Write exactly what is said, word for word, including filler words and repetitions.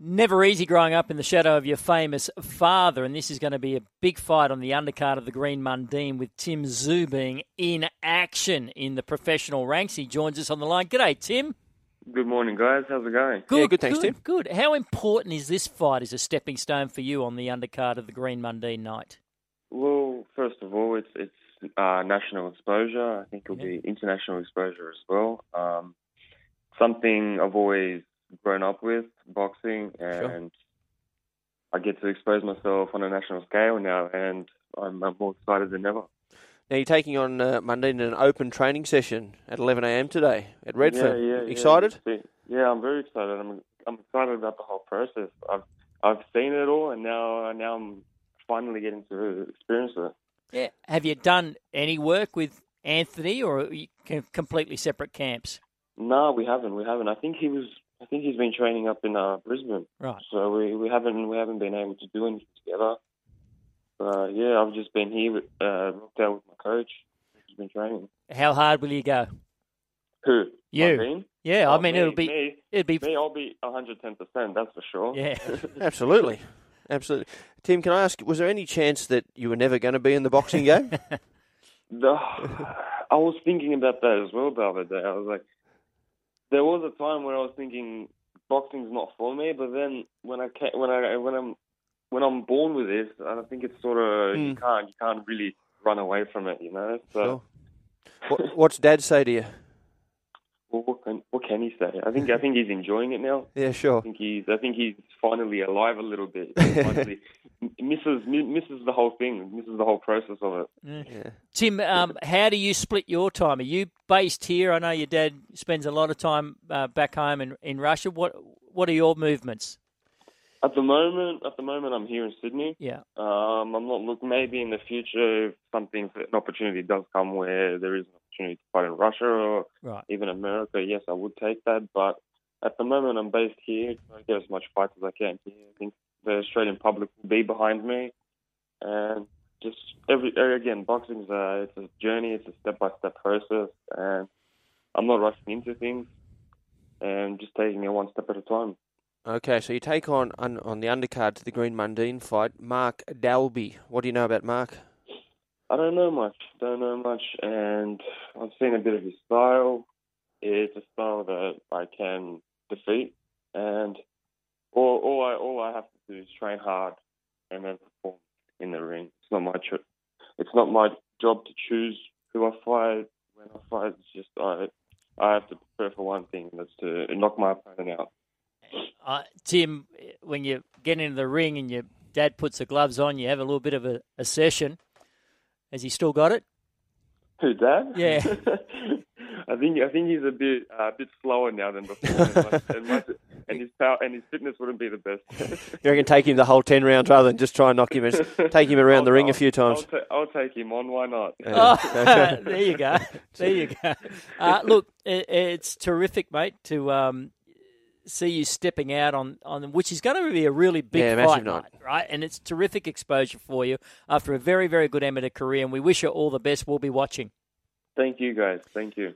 Never easy growing up in the shadow of your famous father, and this is going to be a big fight on the undercard of the Green Mundine with Tim Tszyu being in action in the professional ranks. He joins us on the line. G'day, Tim. Good morning, guys. How's it going? Good, yeah, good, thanks, good, Tim. Good. How important is this fight as a stepping stone for you on the undercard of the Green Mundine night? Well, first of all, it's it's uh, national exposure. I think it'll Yeah. be international exposure as well. Um, something I've always grown up with, boxing, and sure. I get to expose myself on a national scale now, and I'm, I'm more excited than ever. Now, you're taking on uh, Mundine in an open training session at eleven a.m. today at Redfern. Yeah, yeah, Excited? Yeah. yeah, I'm very excited. I'm I'm excited about the whole process. I've I've seen it all, and now now I'm finally getting to experience it. Yeah. Have you done any work with Anthony, or are you completely separate camps? No, we haven't. We haven't. I think he was. I think he's been training up in uh, Brisbane. Right. So we, we haven't we haven't been able to do anything together. Uh, yeah, I've just been here with uh, looked out with my coach. He's been training. How hard will you go? Who? You. My team? Yeah, oh, I mean me, it'll be me, it'll be me. I'll be one hundred ten percent. That's for sure. Yeah. Absolutely. Absolutely. Tim, can I ask, was there any chance that you were never going to be in the boxing game? the, I was thinking about that as well the other day. I was like, there was a time where I was thinking boxing's not for me, but then when I ca- when I when I'm when I'm born with this, I think it's sort of mm. you can't you can't really run away from it, you know. So, sure. what, what's Dad say to you? Well, what can what can he say? I think I think he's enjoying it now. Yeah, sure. I think he's I think he's finally alive a little bit. He finally misses misses the whole thing, misses the whole process of it. Yeah. Yeah. Tim, um, how do you split your time? Are you based here? I know your dad spends a lot of time uh, back home in, in Russia. What what are your movements? At the moment, at the moment, I'm here in Sydney. Yeah. Um, I'm not looking. Maybe in the future, if something, an opportunity does come where there is an opportunity to fight in Russia or right. even America, yes, I would take that. But at the moment, I'm based here to get as much fight as I can here. I think the Australian public will be behind me, and just every again, boxing's a it's a journey. It's a step-by-step process, and I'm not rushing into things, and just taking it one step at a time. Okay, so you take on, on on the undercard to the Green Mundine fight, Mark Dalby. What do you know about Mark? I don't know much. Don't know much, and I've seen a bit of his style. It's a style that I can defeat, and all, all I all I have to do is train hard and then perform in the ring. It's not my cho- It's not my job to choose who I fight when I fight. It's just I I have to prepare for one thing, and that's to knock my opponent out. Uh, Tim, when you get into the ring and your dad puts the gloves on, you have a little bit of a, a session. Has he still got it? Who, Dad? Yeah. I think I think he's a bit uh, a bit slower now than before, and, my, and his power and his fitness wouldn't be the best. You reckon take him the whole ten rounds rather than just try and knock him, take him around I'll, the ring I'll, a few times? I'll, ta- I'll take him on. Why not? Oh, there you go. There you go. Uh, look, it, it's terrific, mate, to um, see you stepping out on, on which is going to be a really big yeah, fight night, night, right? And it's terrific exposure for you after a very, very good amateur career, and we wish you all the best. We'll be watching. Thank you, guys. Thank you.